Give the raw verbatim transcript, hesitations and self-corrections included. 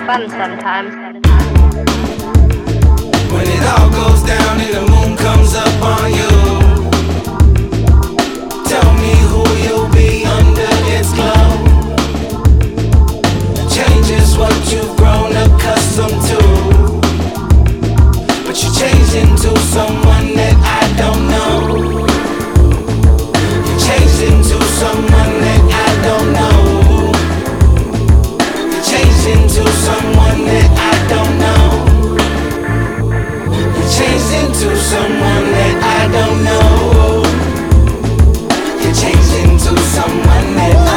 fun sometimes. When it all goes down and the moon comes up on you,